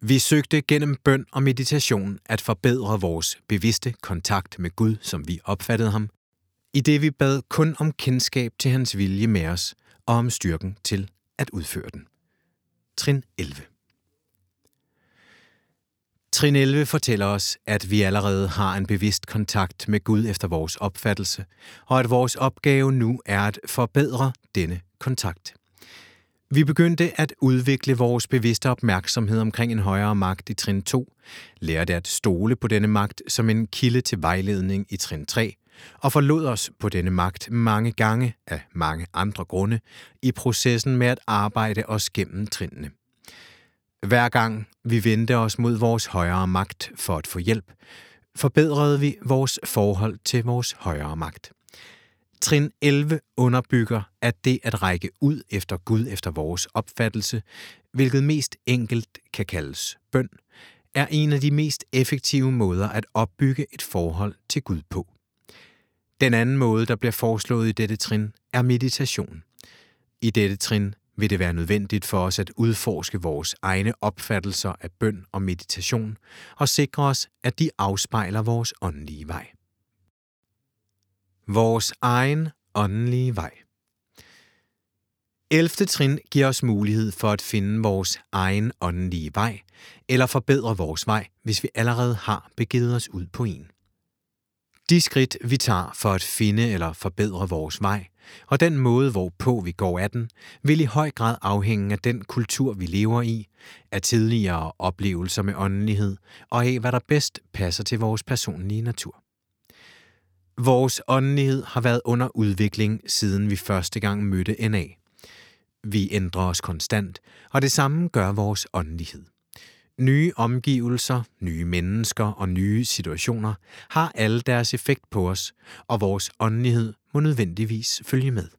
Vi søgte gennem bøn og meditation at forbedre vores bevidste kontakt med Gud, som vi opfattede ham, i det vi bad kun om kendskab til hans vilje med os og om styrken til at udføre den. Trin 11. Trin 11 fortæller os, at vi allerede har en bevidst kontakt med Gud efter vores opfattelse, og at vores opgave nu er at forbedre denne kontakt. Vi begyndte at udvikle vores bevidste opmærksomhed omkring en højere magt i trin 2, lærte at stole på denne magt som en kilde til vejledning i trin 3, og forlod os på denne magt mange gange af mange andre grunde i processen med at arbejde os gennem trinene. Hver gang vi vendte os mod vores højere magt for at få hjælp, forbedrede vi vores forhold til vores højere magt. Trin 11 underbygger, at det at række ud efter Gud efter vores opfattelse, hvilket mest enkelt kan kaldes bøn, er en af de mest effektive måder at opbygge et forhold til Gud på. Den anden måde, der bliver foreslået i dette trin, er meditation. I dette trin vil det være nødvendigt for os at udforske vores egne opfattelser af bøn og meditation og sikre os, at de afspejler vores åndelige vej. Vores egen åndelige vej. 11. trin giver os mulighed for at finde vores egen åndelige vej, eller forbedre vores vej, hvis vi allerede har begivet os ud på en. De skridt, vi tager for at finde eller forbedre vores vej, og den måde, hvorpå vi går af den, vil i høj grad afhænge af den kultur, vi lever i, af tidligere oplevelser med åndelighed, og af, hvad der bedst passer til vores personlige natur. Vores åndelighed har været under udvikling, siden vi første gang mødte NA. Vi ændrer os konstant, og det samme gør vores åndelighed. Nye omgivelser, nye mennesker og nye situationer har alle deres effekt på os, og vores åndelighed må nødvendigvis følge med.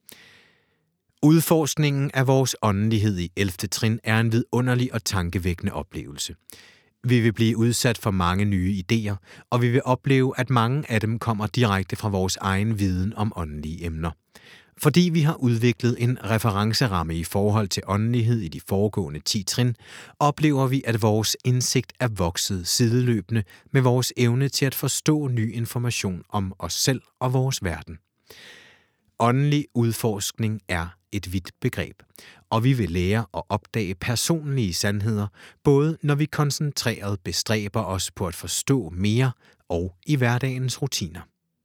Udforskningen af vores åndelighed i 11. trin er en vidunderlig og tankevækkende oplevelse. Vi vil blive udsat for mange nye idéer, og vi vil opleve, at mange af dem kommer direkte fra vores egen viden om åndelige emner. Fordi vi har udviklet en referenceramme i forhold til åndelighed i de foregående 10 trin, oplever vi, at vores indsigt er vokset sideløbende med vores evne til at forstå ny information om os selv og vores verden. Åndelig udforskning er et vidt begreb, og vi vil lære at opdage personlige sandheder, både når vi koncentreret bestræber os på at forstå mere og i hverdagens rutiner.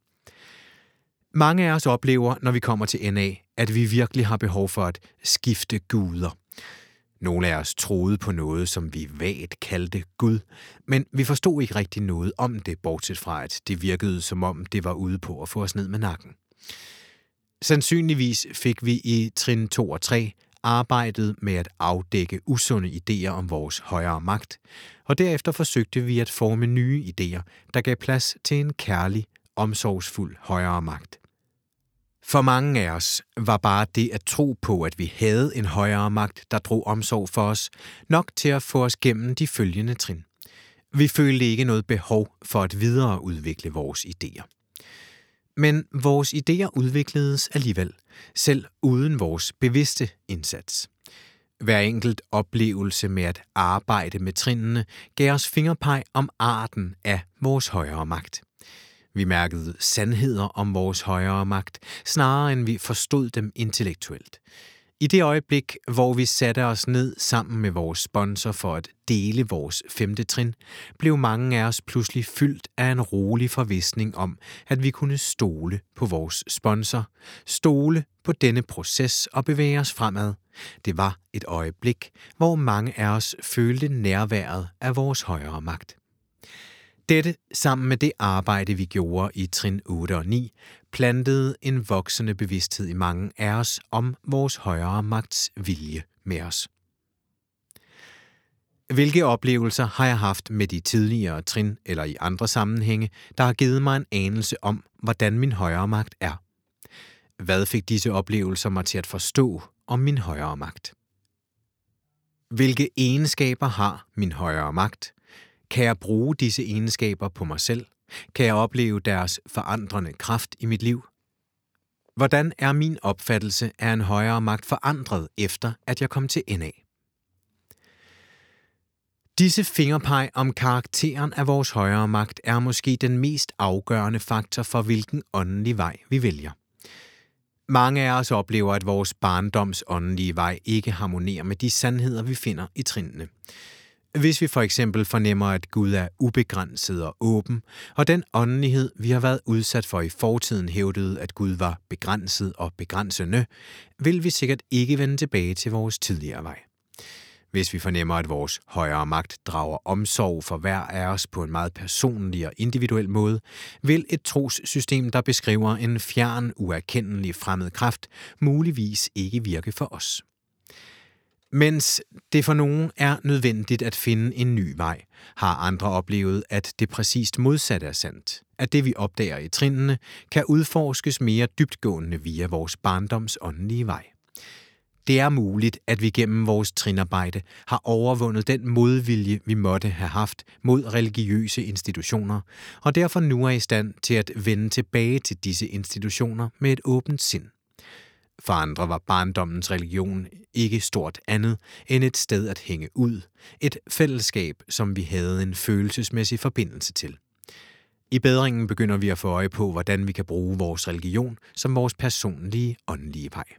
Mange af os oplever, når vi kommer til NA, at vi virkelig har behov for at skifte guder. Nogle af os troede på noget, som vi vagt kaldte Gud, men vi forstod ikke rigtig noget om det, bortset fra at det virkede som om det var ude på at få os ned med nakken. Sandsynligvis fik vi i trin 2 og 3 arbejdet med at afdække usunde idéer om vores højere magt, og derefter forsøgte vi at forme nye idéer, der gav plads til en kærlig, omsorgsfuld højere magt. For mange af os var bare det at tro på, at vi havde en højere magt, der drog omsorg for os, nok til at få os gennem de følgende trin. Vi følte ikke noget behov for at videreudvikle vores idéer. Men vores idéer udvikledes alligevel, selv uden vores bevidste indsats. Hver enkelt oplevelse med at arbejde med trinene gav os fingerpeg om arten af vores højere magt. Vi mærkede sandheder om vores højere magt, snarere end vi forstod dem intellektuelt. I det øjeblik, hvor vi satte os ned sammen med vores sponsor for at dele vores 5. trin, blev mange af os pludselig fyldt af en rolig forvisning om, at vi kunne stole på vores sponsor, stole på denne proces og bevæge os fremad. Det var et øjeblik, hvor mange af os følte nærværet af vores højere magt. Dette, sammen med det arbejde, vi gjorde i trin 8 og 9, plantede en voksende bevidsthed i mange af os om vores højere magts vilje med os. Hvilke oplevelser har jeg haft med de tidligere trin eller i andre sammenhænge, der har givet mig en anelse om, hvordan min højere magt er? Hvad fik disse oplevelser mig til at forstå om min højere magt? Hvilke egenskaber har min højere magt? Kan jeg bruge disse egenskaber på mig selv? Kan jeg opleve deres forandrende kraft i mit liv? Hvordan er min opfattelse af en højere magt forandret efter, at jeg kom til NA? Disse fingerpeg om karakteren af vores højere magt er måske den mest afgørende faktor for, hvilken åndelig vej vi vælger. Mange af os oplever, at vores barndoms åndelige vej ikke harmonerer med de sandheder, vi finder i trinene. Hvis vi for eksempel fornemmer, at Gud er ubegrænset og åben, og den åndelighed, vi har været udsat for i fortiden, hævdede, at Gud var begrænset og begrænsende, vil vi sikkert ikke vende tilbage til vores tidligere vej. Hvis vi fornemmer, at vores højere magt drager omsorg for hver af os på en meget personlig og individuel måde, vil et trossystem, der beskriver en fjern, uerkendelig fremmed kraft, muligvis ikke virke for os. Mens det for nogen er nødvendigt at finde en ny vej, har andre oplevet, at det præcist modsatte er sandt. At det, vi opdager i trinene, kan udforskes mere dybtgående via vores barndoms åndelige vej. Det er muligt, at vi gennem vores trinarbejde har overvundet den modvilje, vi måtte have haft mod religiøse institutioner, og derfor nu er i stand til at vende tilbage til disse institutioner med et åbent sind. For andre var barndommens religion ikke stort andet end et sted at hænge ud, et fællesskab, som vi havde en følelsesmæssig forbindelse til. I bedringen begynder vi at få øje på, hvordan vi kan bruge vores religion som vores personlige åndelige vej.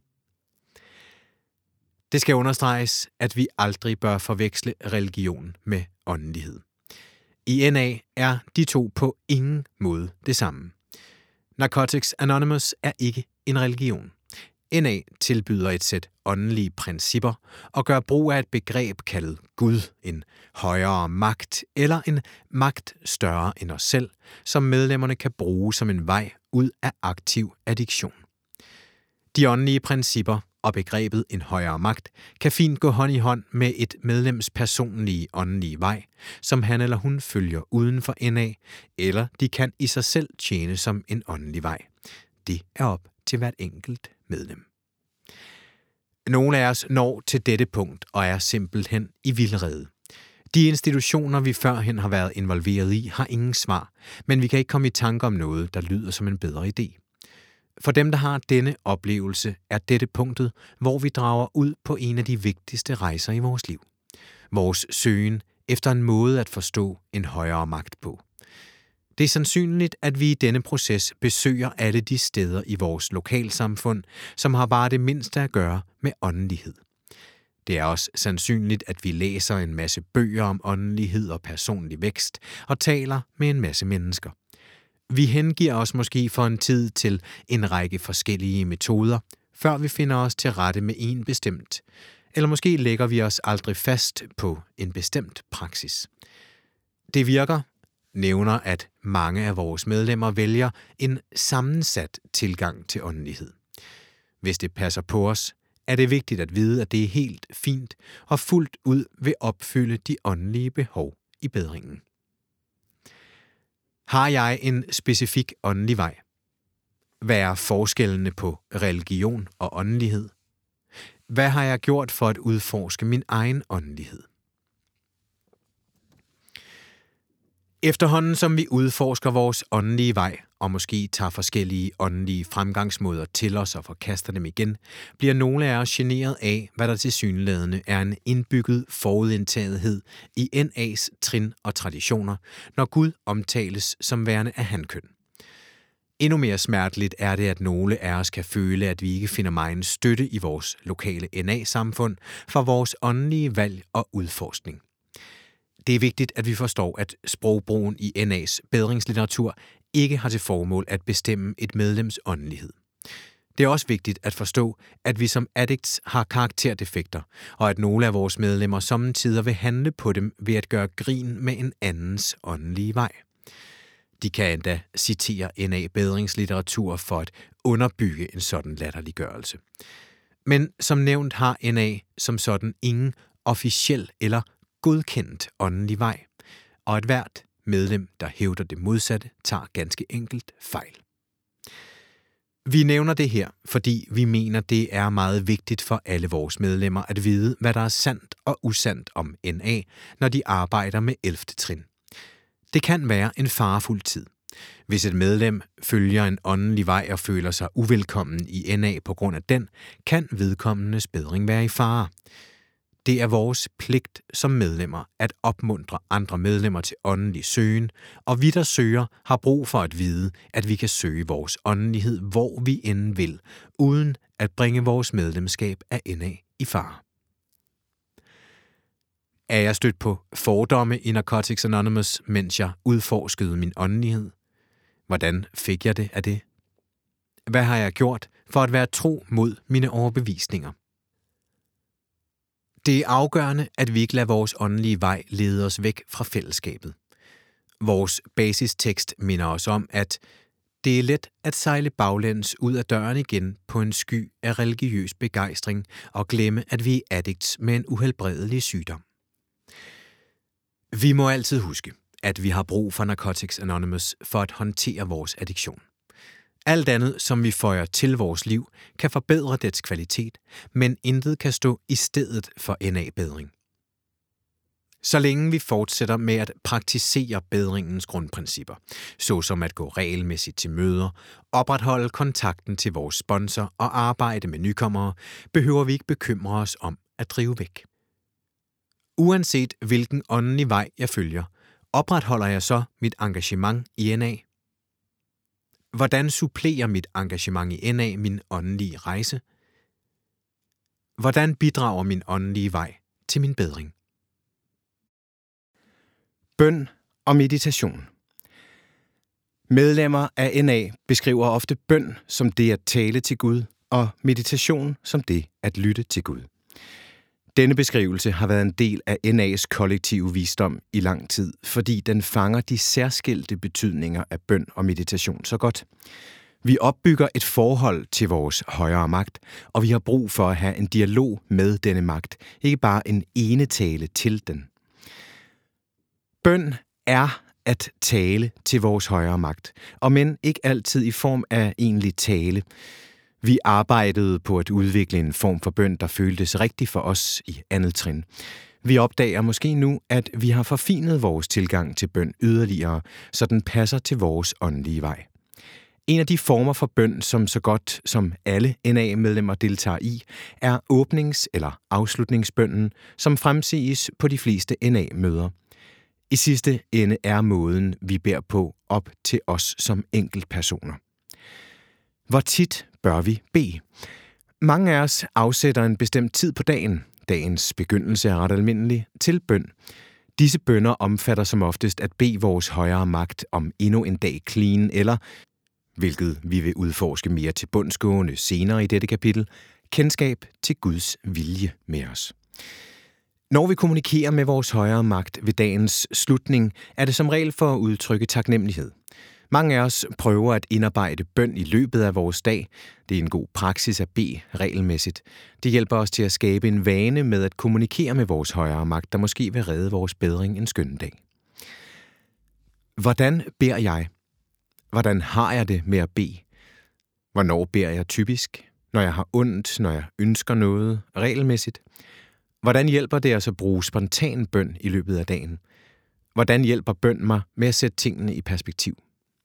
Det skal understreges, at vi aldrig bør forveksle religion med åndelighed. I NA er de to på ingen måde det samme. Narcotics Anonymous er ikke en religion. NA tilbyder et sæt åndelige principper og gør brug af et begreb kaldet Gud, en højere magt eller en magt større end os selv, som medlemmerne kan bruge som en vej ud af aktiv addiktion. De åndelige principper og begrebet en højere magt kan fint gå hånd i hånd med et medlems personlige åndelige vej, som han eller hun følger uden for NA, eller de kan i sig selv tjene som en åndelig vej. Det er op til hvert enkelt medlem. Nogle af os når til dette punkt og er simpelthen i vildrede. De institutioner, vi førhen har været involveret i, har ingen svar, men vi kan ikke komme i tanke om noget, der lyder som en bedre idé. For dem, der har denne oplevelse, er dette punktet, hvor vi drager ud på en af de vigtigste rejser i vores liv. Vores søgen efter en måde at forstå en højere magt på. Det er sandsynligt, at vi i denne proces besøger alle de steder i vores lokalsamfund, som har bare det mindste at gøre med åndelighed. Det er også sandsynligt, at vi læser en masse bøger om åndelighed og personlig vækst og taler med en masse mennesker. Vi hengiver os måske for en tid til en række forskellige metoder, før vi finder os til rette med en bestemt, eller måske lægger vi os aldrig fast på en bestemt praksis. Det virker, nævner, at mange af vores medlemmer vælger en sammensat tilgang til åndelighed. Hvis det passer på os, er det vigtigt at vide, at det er helt fint og fuldt ud vil opfylde de åndelige behov i bedringen. Har jeg en specifik åndelig vej? Hvad er forskellene på religion og åndelighed? Hvad har jeg gjort for at udforske min egen åndelighed? Efterhånden som vi udforsker vores åndelige vej, og måske tager forskellige åndelige fremgangsmåder til os og forkaster dem igen, bliver nogle af os generet af, hvad der tilsyneladende er en indbygget forudindtagethed i NA's trin og traditioner, når Gud omtales som værende af hankøn. Endnu mere smerteligt er det, at nogle af os kan føle, at vi ikke finder megen støtte i vores lokale NA-samfund for vores åndelige valg og udforskning. Det er vigtigt, at vi forstår, at sprogbrugen i NA's bedringslitteratur ikke har til formål at bestemme et medlems åndelighed. Det er også vigtigt at forstå, at vi som addicts har karakterdefekter, og at nogle af vores medlemmer sommetider vil handle på dem ved at gøre grin med en andens åndelige vej. De kan endda citere NA-bedringslitteratur for at underbygge en sådan latterliggørelse. Men som nævnt har NA som sådan ingen officiel eller godkendt åndelig vej, og et hvert medlem, der hævder det modsatte, tager ganske enkelt fejl. Vi nævner det her, fordi vi mener, det er meget vigtigt for alle vores medlemmer at vide, hvad der er sandt og usandt om NA, når de arbejder med 11. trin. Det kan være en farefuld tid. Hvis et medlem følger en åndelig vej og føler sig uvelkommen i NA på grund af den, kan vedkommendes bedring være i fare. Det er vores pligt som medlemmer at opmuntre andre medlemmer til åndelig søgen, og vi, der søger, har brug for at vide, at vi kan søge vores åndelighed, hvor vi end vil, uden at bringe vores medlemskab af NA i fare. Er jeg stødt på fordomme i Narcotics Anonymous, mens jeg udforskede min åndelighed? Hvordan fik jeg det af det? Hvad har jeg gjort for at være tro mod mine overbevisninger? Det er afgørende, at vi ikke lader vores åndelige vej lede os væk fra fællesskabet. Vores basistekst minder os om, at det er let at sejle baglæns ud af døren igen på en sky af religiøs begejstring og glemme, at vi er addicts med en uhelbredelig sygdom. Vi må altid huske, at vi har brug for Narcotics Anonymous for at håndtere vores addiktion. Alt andet, som vi føjer til vores liv, kan forbedre dets kvalitet, men intet kan stå i stedet for NA-bedring. Så længe vi fortsætter med at praktisere bedringens grundprincipper, såsom at gå regelmæssigt til møder, opretholde kontakten til vores sponsor og arbejde med nykommere, behøver vi ikke bekymre os om at drive væk. Uanset hvilken åndelig vej jeg følger, opretholder jeg så mit engagement i NA? Hvordan supplerer mit engagement i NA min åndelige rejse? Hvordan bidrager min åndelige vej til min bedring? Bøn og meditation. Medlemmer af NA beskriver ofte bøn som det at tale til Gud, og meditation som det at lytte til Gud. Denne beskrivelse har været en del af NA's kollektive visdom i lang tid, fordi den fanger de særskilte betydninger af bøn og meditation så godt. Vi opbygger et forhold til vores højere magt, og vi har brug for at have en dialog med denne magt, ikke bare en enetale til den. Bøn er at tale til vores højere magt, og men ikke altid i form af egentlig tale. Vi arbejdede på at udvikle en form for bøn, der føltes rigtig for os i andet trin. Vi opdager måske nu, at vi har forfinet vores tilgang til bøn yderligere, så den passer til vores åndelige vej. En af de former for bøn, som så godt som alle NA-medlemmer deltager i, er åbnings- eller afslutningsbønnen, som fremsiges på de fleste NA-møder. I sidste ende er måden, vi beder på, op til os som enkeltpersoner. Hvor tit bør vi bede? Mange af os afsætter en bestemt tid på dagen. Dagens begyndelse er ret almindelig til bøn. Disse bønner omfatter som oftest at bede vores højere magt om endnu en dag clean, eller, hvilket vi vil udforske mere til bundsgående senere i dette kapitel, kendskab til Guds vilje med os. Når vi kommunikerer med vores højere magt ved dagens slutning, er det som regel for at udtrykke taknemmelighed. Mange af os prøver at indarbejde bøn i løbet af vores dag. Det er en god praksis at bede regelmæssigt. Det hjælper os til at skabe en vane med at kommunikere med vores højere magt, der måske vil redde vores bedring en skøn dag. Hvordan beder jeg? Hvordan har jeg det med at bede? Hvornår beder jeg typisk? Når jeg har ondt, når jeg ønsker noget, regelmæssigt? Hvordan hjælper det os at bruge spontan bøn i løbet af dagen? Hvordan hjælper bøn mig med at sætte tingene i perspektiv?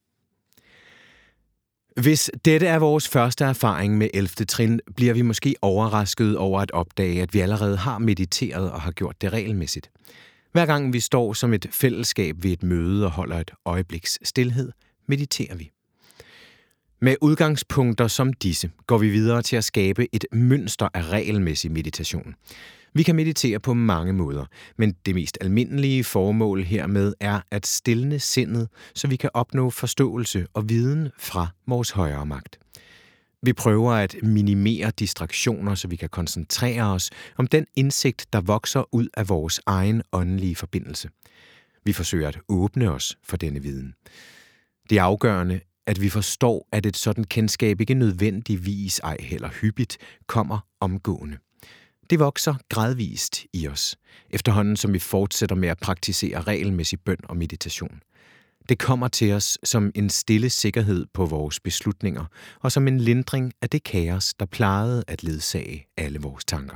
Hvis dette er vores første erfaring med 11. trin, bliver vi måske overrasket over at opdage, at vi allerede har mediteret og har gjort det regelmæssigt. Hver gang vi står som et fællesskab ved et møde og holder et øjebliks stilhed, mediterer vi. Med udgangspunkter som disse går vi videre til at skabe et mønster af regelmæssig meditation. Vi kan meditere på mange måder, men det mest almindelige formål hermed er at stilne sindet, så vi kan opnå forståelse og viden fra vores højere magt. Vi prøver at minimere distraktioner, så vi kan koncentrere os om den indsigt, der vokser ud af vores egen åndelige forbindelse. Vi forsøger at åbne os for denne viden. Det er afgørende, at vi forstår, at et sådan kendskab ikke nødvendigvis, ej heller hyppigt, kommer omgående. Det vokser gradvist i os, efterhånden som vi fortsætter med at praktisere regelmæssig bøn og meditation. Det kommer til os som en stille sikkerhed på vores beslutninger, og som en lindring af det kaos, der plejede at ledsage alle vores tanker.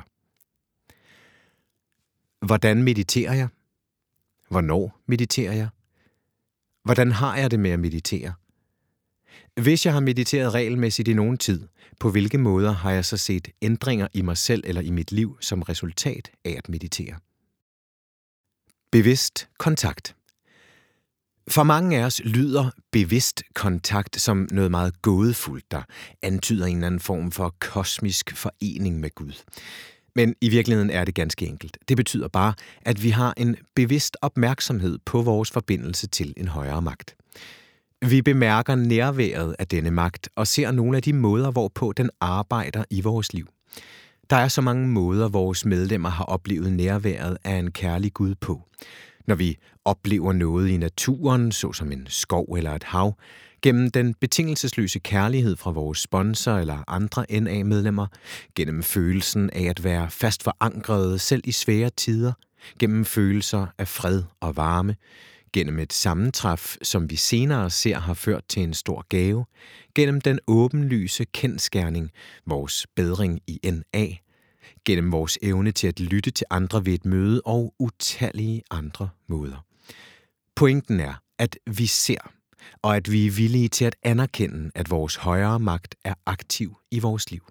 Hvordan mediterer jeg? Hvornår mediterer jeg? Hvordan har jeg det med at meditere? Hvis jeg har mediteret regelmæssigt i nogen tid, på hvilke måder har jeg så set ændringer i mig selv eller i mit liv som resultat af at meditere? Bevidst kontakt. For mange af os lyder bevidst kontakt som noget meget gådefuldt, der antyder en eller anden form for kosmisk forening med Gud. Men i virkeligheden er det ganske enkelt. Det betyder bare, at vi har en bevidst opmærksomhed på vores forbindelse til en højere magt. Vi bemærker nærværet af denne magt og ser nogle af de måder, hvorpå den arbejder i vores liv. Der er så mange måder, vores medlemmer har oplevet nærværet af en kærlig Gud på. Når vi oplever noget i naturen, såsom en skov eller et hav, gennem den betingelsesløse kærlighed fra vores sponsor eller andre NA-medlemmer, gennem følelsen af at være fast forankrede selv i svære tider, gennem følelser af fred og varme, gennem et sammentræf, som vi senere ser har ført til en stor gave, gennem den åbenlyse kendsgerning, vores bedring i NA, gennem vores evne til at lytte til andre ved et møde og utallige andre måder. Pointen er, at vi ser, og at vi er villige til at anerkende, at vores højere magt er aktiv i vores liv.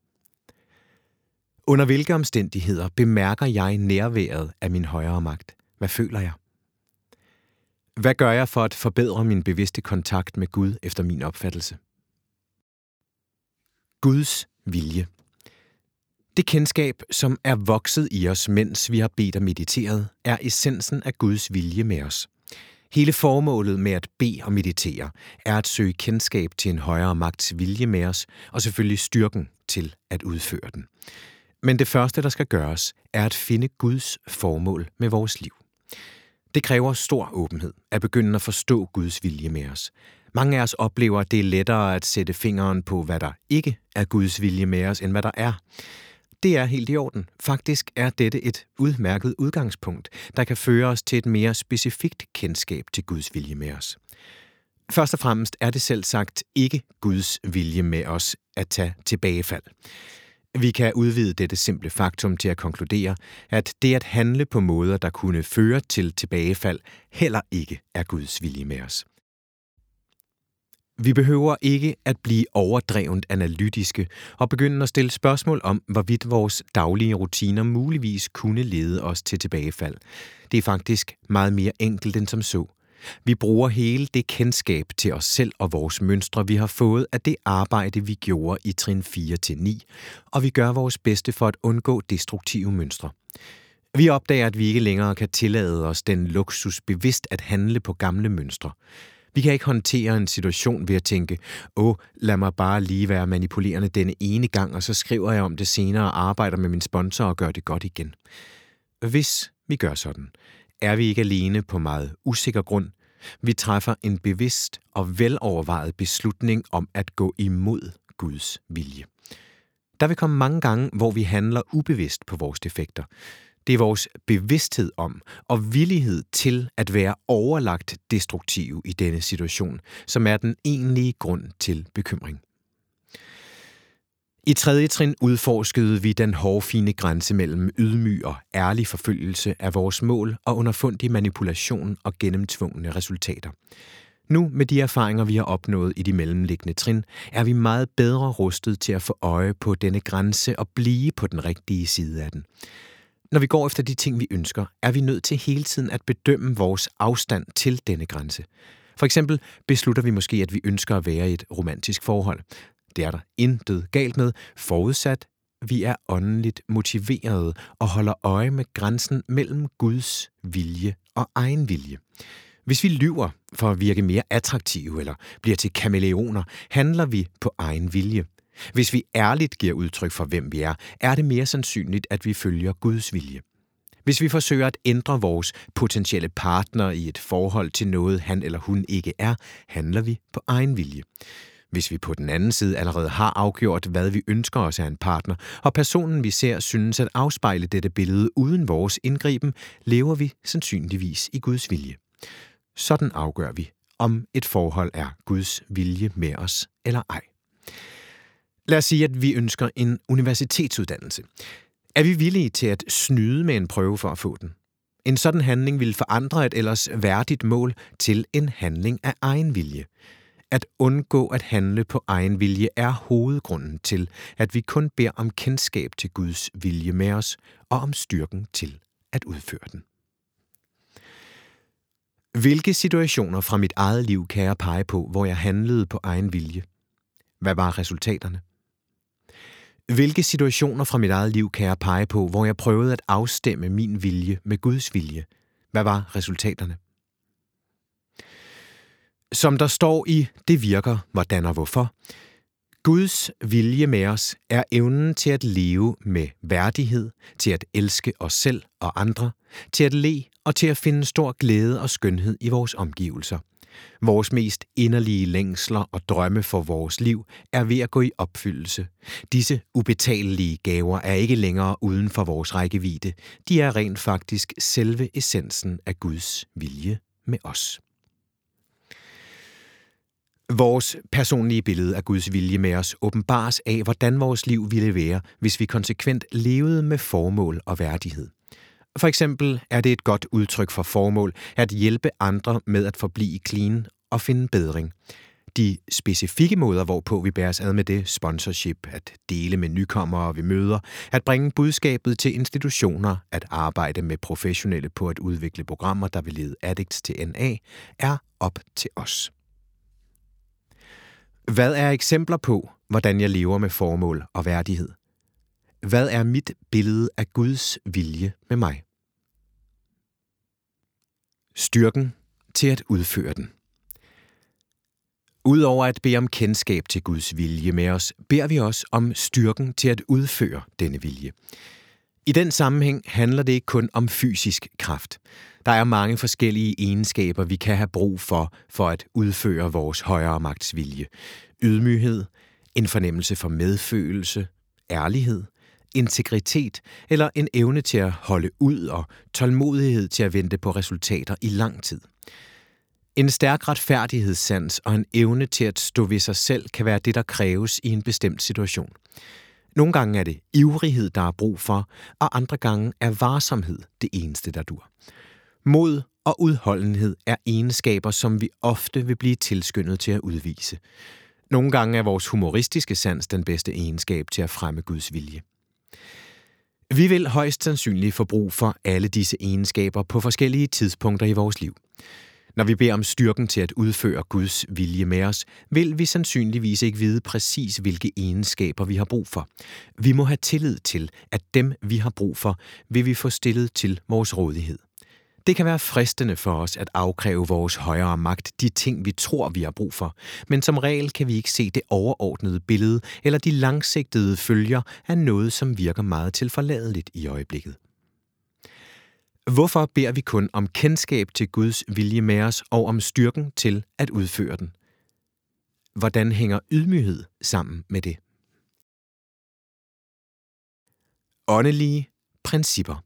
Under hvilke omstændigheder bemærker jeg nærværet af min højere magt? Hvad føler jeg? Hvad gør jeg for at forbedre min bevidste kontakt med Gud efter min opfattelse? Guds vilje. Det kendskab, som er vokset i os, mens vi har bedt og mediteret, er essensen af Guds vilje med os. Hele formålet med at bede og meditere er at søge kendskab til en højere magts vilje med os, og selvfølgelig styrken til at udføre den. Men det første, der skal gøres, er at finde Guds formål med vores liv. Det kræver stor åbenhed at begynde at forstå Guds vilje med os. Mange af os oplever, at det er lettere at sætte fingeren på, hvad der ikke er Guds vilje med os, end hvad der er. Det er helt i orden. Faktisk er dette et udmærket udgangspunkt, der kan føre os til et mere specifikt kendskab til Guds vilje med os. Først og fremmest er det selvsagt ikke Guds vilje med os at tage tilbagefald. Vi kan udvide dette simple faktum til at konkludere, at det at handle på måder, der kunne føre til tilbagefald, heller ikke er Guds vilje med os. Vi behøver ikke at blive overdrevent analytiske og begynde at stille spørgsmål om, hvorvidt vores daglige rutiner muligvis kunne lede os til tilbagefald. Det er faktisk meget mere enkelt end som så. Vi bruger hele det kendskab til os selv og vores mønstre, vi har fået af det arbejde, vi gjorde i trin 4-9, og vi gør vores bedste for at undgå destruktive mønstre. Vi opdager, at vi ikke længere kan tillade os den luksus bevidst at handle på gamle mønstre. Vi kan ikke håndtere en situation ved at tænke, lad mig bare lige være manipulerende denne ene gang, og så skriver jeg om det senere og arbejder med min sponsor og gør det godt igen. Hvis vi gør sådan, er vi ikke alene på meget usikker grund. Vi træffer en bevidst og velovervejet beslutning om at gå imod Guds vilje. Der vil komme mange gange, hvor vi handler ubevidst på vores defekter. Det er vores bevidsthed om og villighed til at være overlagt destruktive i denne situation, som er den egentlige grund til bekymring. I 3. trin udforskede vi den hårfine grænse mellem ydmyg og ærlig forfølgelse af vores mål og underfundig manipulation og gennemtvungne resultater. Nu med de erfaringer, vi har opnået i de mellemliggende trin, er vi meget bedre rustet til at få øje på denne grænse og blive på den rigtige side af den. Når vi går efter de ting, vi ønsker, er vi nødt til hele tiden at bedømme vores afstand til denne grænse. For eksempel beslutter vi måske, at vi ønsker at være i et romantisk forhold. Det er der intet galt med, forudsat vi er åndeligt motiverede og holder øje med grænsen mellem Guds vilje og egen vilje. Hvis vi lyver for at virke mere attraktive eller bliver til kameleoner, handler vi på egen vilje. Hvis vi ærligt giver udtryk for, hvem vi er det mere sandsynligt, at vi følger Guds vilje. Hvis vi forsøger at ændre vores potentielle partner i et forhold til noget, han eller hun ikke er, handler vi på egen vilje. Hvis vi på den anden side allerede har afgjort, hvad vi ønsker os af en partner, og personen vi ser synes at afspejle dette billede uden vores indgriben, lever vi sandsynligvis i Guds vilje. Sådan afgør vi, om et forhold er Guds vilje med os eller ej. Lad os sige, at vi ønsker en universitetsuddannelse. Er vi villige til at snyde med en prøve for at få den? En sådan handling vil forandre et ellers værdigt mål til en handling af egen vilje. At undgå at handle på egen vilje er hovedgrunden til, at vi kun beder om kendskab til Guds vilje med os og om styrken til at udføre den. Hvilke situationer fra mit eget liv kan jeg pege på, hvor jeg handlede på egen vilje? Hvad var resultaterne? Hvilke situationer fra mit eget liv kan jeg pege på, hvor jeg prøvede at afstemme min vilje med Guds vilje? Hvad var resultaterne? Som der står i Det virker, hvordan og hvorfor. Guds vilje med os er evnen til at leve med værdighed, til at elske os selv og andre, til at le og til at finde stor glæde og skønhed i vores omgivelser. Vores mest inderlige længsler og drømme for vores liv er ved at gå i opfyldelse. Disse ubetalelige gaver er ikke længere uden for vores rækkevidde. De er rent faktisk selve essensen af Guds vilje med os. Vores personlige billede af Guds vilje med os åbenbares af, hvordan vores liv ville være, hvis vi konsekvent levede med formål og værdighed. For eksempel er det et godt udtryk for formål at hjælpe andre med at forblive clean og finde bedring. De specifikke måder, hvorpå vi bæres ad med det, sponsorship, at dele med nykommere ved møder, at bringe budskabet til institutioner, at arbejde med professionelle på at udvikle programmer, der vil lede addicts til NA, er op til os. Hvad er eksempler på, hvordan jeg lever med formål og værdighed? Hvad er mit billede af Guds vilje med mig? Styrken til at udføre den. Udover at bede om kendskab til Guds vilje med os, beder vi også om styrken til at udføre denne vilje. I den sammenhæng handler det ikke kun om fysisk kraft. Der er mange forskellige egenskaber, vi kan have brug for at udføre vores højere magts vilje. Ydmyghed, en fornemmelse for medfølelse, ærlighed, integritet eller en evne til at holde ud og tålmodighed til at vente på resultater i lang tid. En stærk retfærdighedssans og en evne til at stå ved sig selv kan være det, der kræves i en bestemt situation. Nogle gange er det ivrighed, der er brug for, og andre gange er varsomhed det eneste, der dur. Mod og udholdenhed er egenskaber, som vi ofte vil blive tilskyndet til at udvise. Nogle gange er vores humoristiske sans den bedste egenskab til at fremme Guds vilje. Vi vil højst sandsynligt få brug for alle disse egenskaber på forskellige tidspunkter i vores liv. Når vi beder om styrken til at udføre Guds vilje med os, vil vi sandsynligvis ikke vide præcis, hvilke egenskaber vi har brug for. Vi må have tillid til, at dem, vi har brug for, vil vi få stillet til vores rådighed. Det kan være fristende for os at afkræve vores højere magt de ting, vi tror, vi har brug for, men som regel kan vi ikke se det overordnede billede eller de langsigtede følger af noget, som virker meget tilforladeligt i øjeblikket. Hvorfor beder vi kun om kendskab til Guds vilje med os og om styrken til at udføre den? Hvordan hænger ydmyghed sammen med det? Åndelige principper.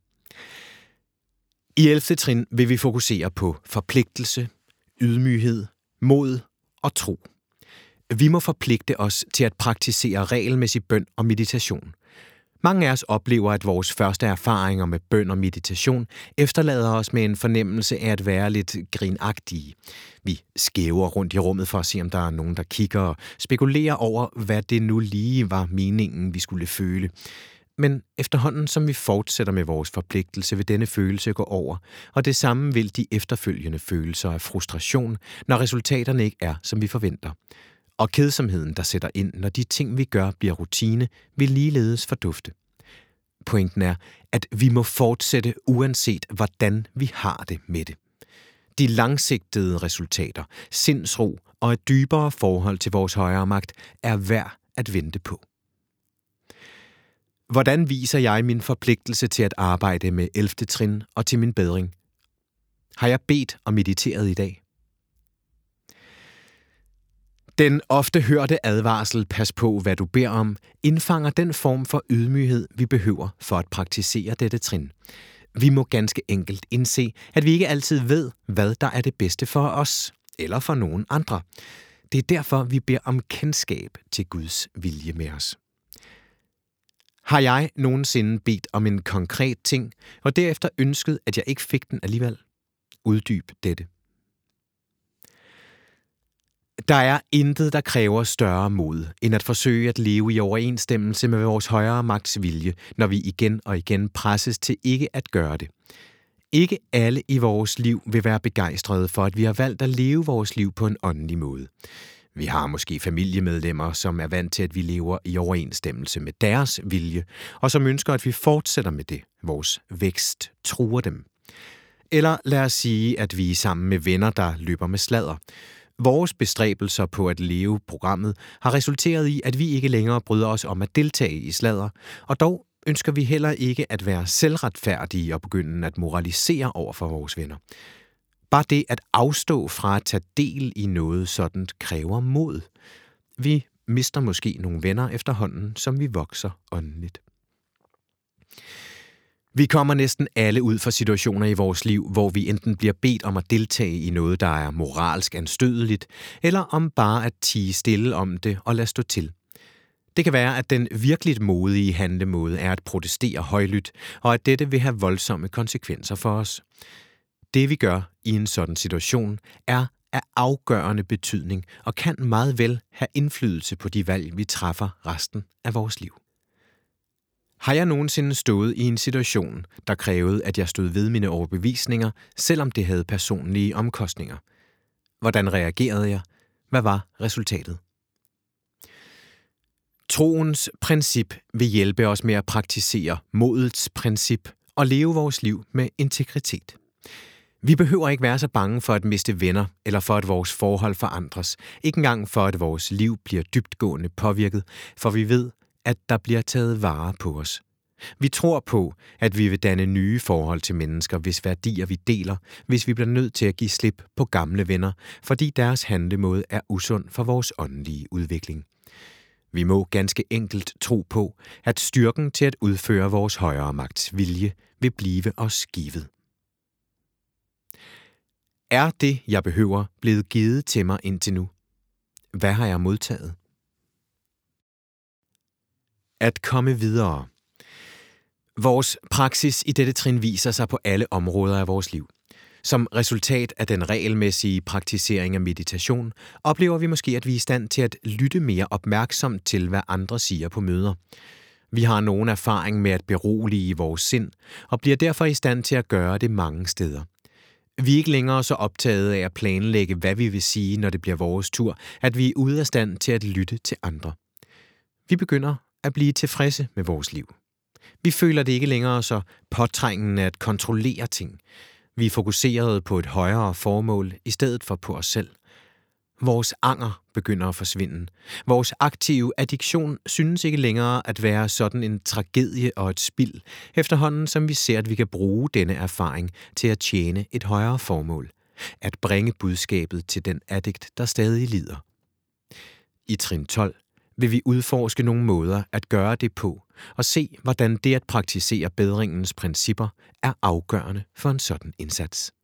I 11. trin vil vi fokusere på forpligtelse, ydmyghed, mod og tro. Vi må forpligte os til at praktisere regelmæssig bøn og meditation. Mange af os oplever, at vores første erfaringer med bøn og meditation efterlader os med en fornemmelse af at være lidt grinagtige. Vi skæver rundt i rummet for at se, om der er nogen, der kigger og spekulerer over, hvad det nu lige var meningen, vi skulle føle. Men efterhånden, som vi fortsætter med vores forpligtelse, vil denne følelse gå over, og det samme vil de efterfølgende følelser af frustration, når resultaterne ikke er, som vi forventer. Og kedsomheden, der sætter ind, når de ting, vi gør, bliver rutine, vil ligeledes fordufte. Pointen er, at vi må fortsætte uanset, hvordan vi har det med det. De langsigtede resultater, sindsro og et dybere forhold til vores højere magt er værd at vente på. Hvordan viser jeg min forpligtelse til at arbejde med 11. trin og til min bedring? Har jeg bedt og mediteret i dag? Den ofte hørte advarsel, pas på hvad du beder om, indfanger den form for ydmyghed, vi behøver for at praktisere dette trin. Vi må ganske enkelt indse, at vi ikke altid ved, hvad der er det bedste for os eller for nogen andre. Det er derfor, vi beder om kendskab til Guds vilje med os. Har jeg nogensinde bedt om en konkret ting, og derefter ønsket, at jeg ikke fik den alligevel? Uddyb dette. Der er intet, der kræver større mod, end at forsøge at leve i overensstemmelse med vores højere magts vilje, når vi igen og igen presses til ikke at gøre det. Ikke alle i vores liv vil være begejstrede for, at vi har valgt at leve vores liv på en åndelig måde. Vi har måske familiemedlemmer, som er vant til, at vi lever i overensstemmelse med deres vilje, og som ønsker, at vi fortsætter med det. Vores vækst truer dem. Eller lad os sige, at vi er sammen med venner, der løber med sladder. Vores bestræbelser på at leve programmet har resulteret i, at vi ikke længere bryder os om at deltage i sladder, og dog ønsker vi heller ikke at være selvretfærdige og begynde at moralisere over for vores venner. Bare det at afstå fra at tage del i noget sådan kræver mod. Vi mister måske nogle venner efterhånden, som vi vokser åndeligt. Vi kommer næsten alle ud for situationer i vores liv, hvor vi enten bliver bedt om at deltage i noget, der er moralsk anstødeligt, eller om bare at tie stille om det og lade stå til. Det kan være, at den virkeligt modige handlemåde er at protestere højlydt, og at dette vil have voldsomme konsekvenser for os. Det vi gør i en sådan situation er af afgørende betydning og kan meget vel have indflydelse på de valg, vi træffer resten af vores liv. Har jeg nogensinde stået i en situation, der krævede, at jeg stod ved mine overbevisninger, selvom det havde personlige omkostninger? Hvordan reagerede jeg? Hvad var resultatet? Troens princip vil hjælpe os med at praktisere modets princip og leve vores liv med integritet. Vi behøver ikke være så bange for at miste venner, eller for at vores forhold forandres. Ikke engang for at vores liv bliver dybtgående påvirket, for vi ved, at der bliver taget vare på os. Vi tror på, at vi vil danne nye forhold til mennesker, hvis værdier vi deler, hvis vi bliver nødt til at give slip på gamle venner, fordi deres handlemåde er usund for vores åndelige udvikling. Vi må ganske enkelt tro på, at styrken til at udføre vores højere magts vilje vil blive os givet. Er det, jeg behøver, blevet givet til mig indtil nu? Hvad har jeg modtaget? At komme videre. Vores praksis i dette trin viser sig på alle områder af vores liv. Som resultat af den regelmæssige praktisering af meditation, oplever vi måske, at vi er i stand til at lytte mere opmærksomt til, hvad andre siger på møder. Vi har nogen erfaring med at berolige vores sind, og bliver derfor i stand til at gøre det mange steder. Vi er ikke længere så optaget af at planlægge, hvad vi vil sige, når det bliver vores tur, at vi er ude af stand til at lytte til andre. Vi begynder at blive tilfredse med vores liv. Vi føler det ikke længere så påtrængende at kontrollere ting. Vi er fokuseret på et højere formål i stedet for på os selv. Vores anger begynder at forsvinde. Vores aktive addiktion synes ikke længere at være sådan en tragedie og et spild, efterhånden som vi ser, at vi kan bruge denne erfaring til at tjene et højere formål. At bringe budskabet til den addikt, der stadig lider. I trin 12 vil vi udforske nogle måder at gøre det på, og se, hvordan det at praktisere bedringens principper er afgørende for en sådan indsats.